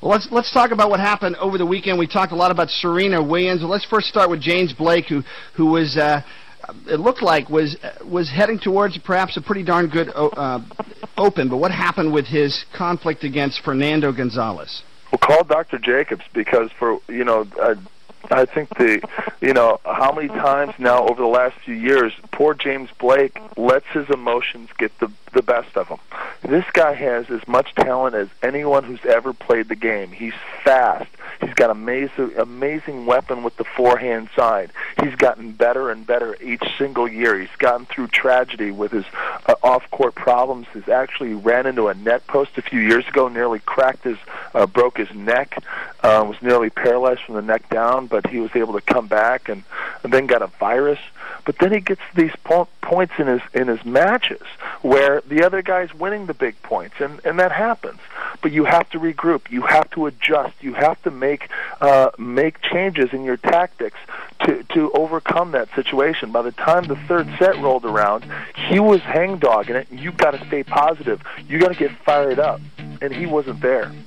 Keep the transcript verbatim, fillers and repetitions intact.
Well, let's let's talk about what happened over the weekend. We talked a lot about Serena Williams. Well, let's first start with James Blake, who who was uh, it looked like was was heading towards perhaps a pretty darn good uh, Open. But what happened with his conflict against Fernando Gonzalez? Well, call Doctor Jacobs, because for you know. Uh, I think the, you know, how many times now over the last few years, poor James Blake lets his emotions get the the best of him. This guy has as much talent as anyone who's ever played the game. He's fast. He's got amazing, amazing weapon with the forehand side. He's gotten better and better each single year. He's gotten through tragedy with his uh, off-court problems. He's actually ran into a net post a few years ago, nearly cracked his, uh, broke his neck, uh, was nearly paralyzed from the neck down, but he was able to come back and, and then got a virus. But then he gets these po- points in his in his matches where the other guy's winning the big points, and, and that happens. But you have to regroup. You have to adjust. You have to make uh, make changes in your tactics to, to overcome that situation. By the time the third set rolled around, he was hangdogging it, and you've got to stay positive. You've got to get fired up, and he wasn't there.